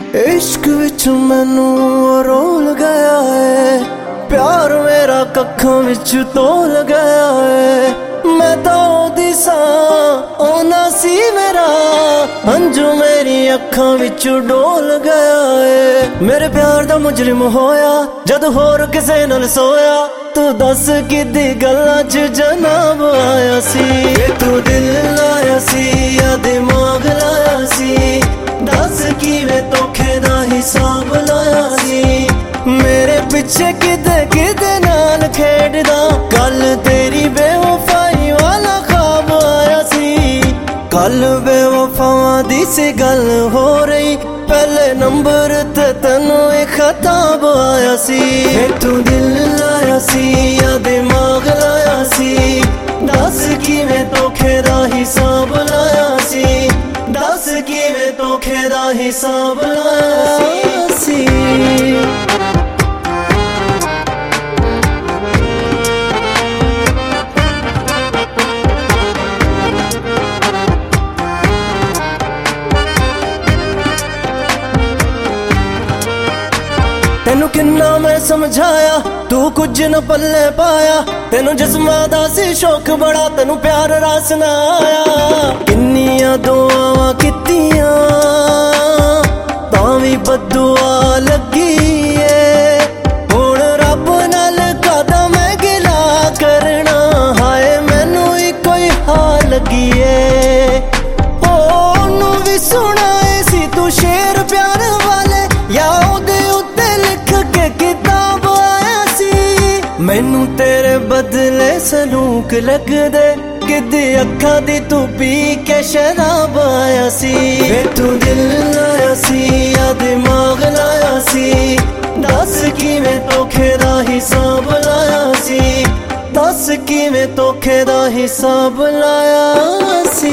इश्क विच मैनू रोल गया है, प्यार मेरा कखां विच तोल गया है। मैं तो ओदी सां ओना सी मेरा, अंजू मेरी अखां विच डोल गया है। मेरे प्यार दा मुजरिम होया जद होर किसे नाल सोया, तू दस किदी गल्लां च जनाब आया सी। तू दिल लाया सी या दिमाग लाया सी, दस किवें धोखे दा हिसाब लाया सी। मेरे पिछे किदे किदे नाल खेडदा, कल तेरी बेवफाई वाला ख्वाब आया सी। कल बेवफावां दी सी गल हो रही, पहले नंबर ते तैनू एक खताब आया सी। तू दिल लाया सी या दिमाग लाया सी, दस किवें धोखे दा हिसाब लाया सी। दस किवें धोखे दा हिसाब लाया सी। तेनू किन्ना मैं समझाया, तू कुछ न पल्ले पाया। तेनू जिस्मां दा सी शौक बड़ा, तेनू प्यार रास ना आया। किन्नियां दुआवां कीतियां तां वी बद्दुआ लगी ए। हुण रब नाल कदा मैं गिला करना, हाय मैनू ही कोई हाल लगी ए। ओनू वी सुनाए सी तू शेर प्यार वाले, या ओदे उत्ते लिख के किताब आया सी। मैनू तेरे बदले सलूक लगदे, किदी अखां दी तू पी के शराब आया सी। तू दिल लाया सी या दिमाग लाया सी, दस किवें धोखे दा हिसाब लाया सी। दस किवें धोखे दा हिसाब लाया सी।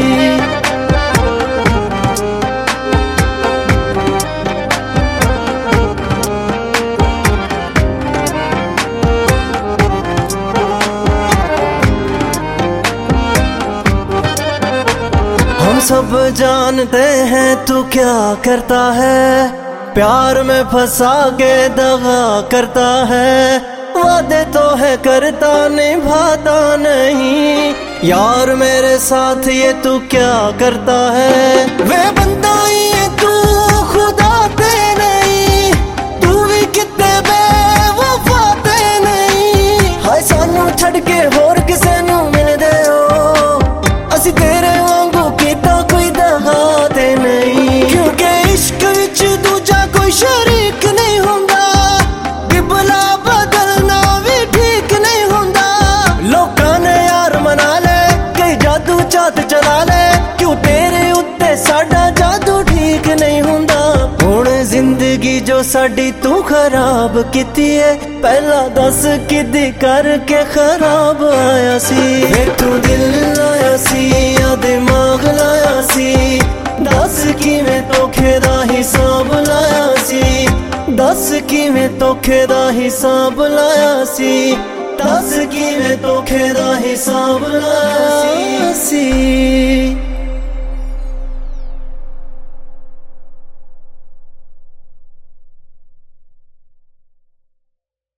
सब जानते हैं तू क्या करता है, प्यार में फंसा के दगा करता है। वादे तो है करता निभाता नहीं, यार मेरे साथ ये तू क्या करता है। वे बंदा ही है तू खुदा ते नहीं, तू भी कितने बेवफा ते नहीं। हाय सानू छड़ के होर किसे नू मिलदे हो, असी तेरे वांगू कीता कोई दगाते नहीं। क्योंकि इश्क विच दूजा कोई शरीक नहीं हुंदा, बिबला बदलना भी ठीक नहीं हुंदा। लोकां ने यार मना ले, कई जादू चात चला ले, क्यों तेरे उत्ते साडा जादू ठीक नहीं हुंदा। हुण जिंदगी जो साडी तू खराब कीती है, पहला दस किदी करके खराब आया सी। तू दिल लाया सी या दिमाग लाया सी, दस किवें धोखे दा हिसाब लाया सी। दस किवें धोखे दा हिसाब लाया सी। दस किवें धोखे दा हिसाब लाया सी।